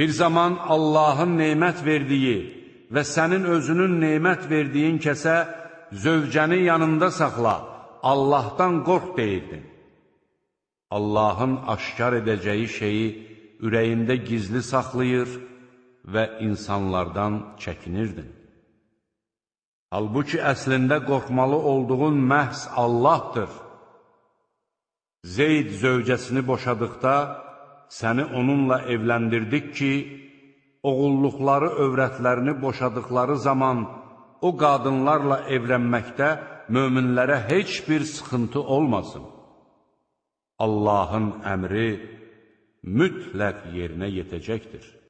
Bir zaman Allahın nemət verdiyi və sənin özünün nemət verdiyin kəsə zövcəni yanında saxla, Allahdan qorx deyirdin. Allahın aşkar edəcəyi şeyi ürəyində gizli saxlayır və insanlardan çəkinirdin. Halbuki əslində qorxmalı olduğun məhz Allahdır. Zeyd zövcəsini boşadıqda, səni onunla evləndirdik ki, oğulluqları övrətlərini boşadıqları zaman o qadınlarla evlənməkdə möminlərə heç bir sıxıntı olmasın. Allahın əmri mütləq yerinə yetəcəkdir.